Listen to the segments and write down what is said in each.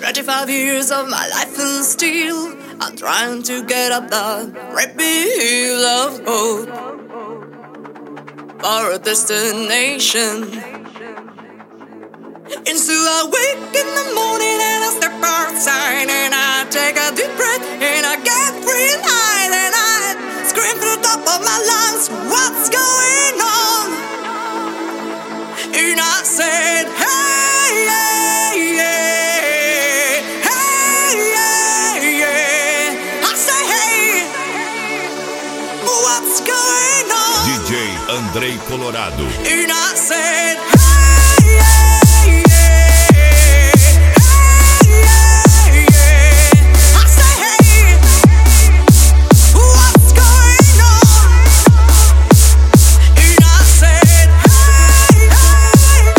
25 years of my life and still I'm trying to get up the rapid hill of hope for a destination. And so I wake in the morning and I step outside and I take a deep breath and I get real high and I scream to the top of my lungs, what's going on? And I said, hey, yeah, yeah, hey, yeah, yeah. I say, hey, what's going on? DJ Andrei Colorado. And I said, hey, yeah, yeah, hey, yeah, yeah. I say, hey, what's going on? And I said, hey, hey,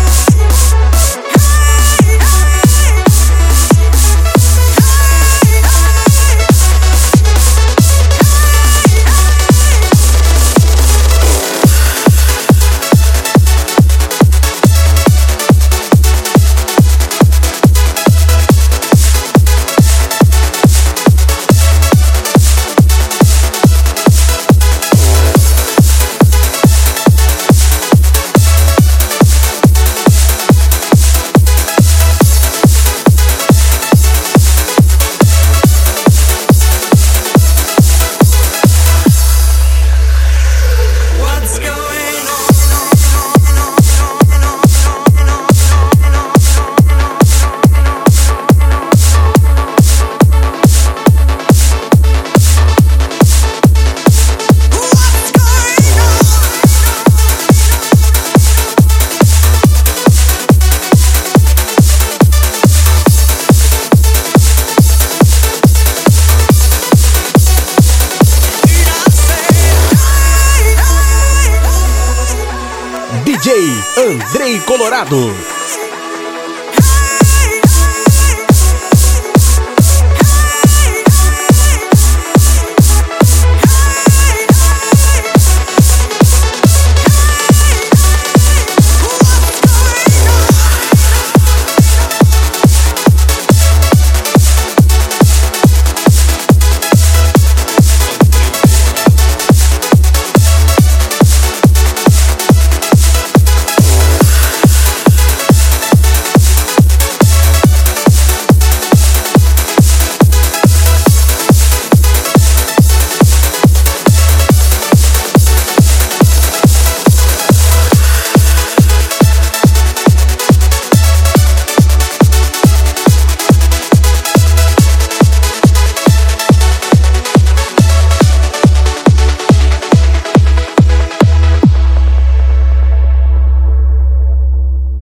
what's going on? DJ Andrei Colorado.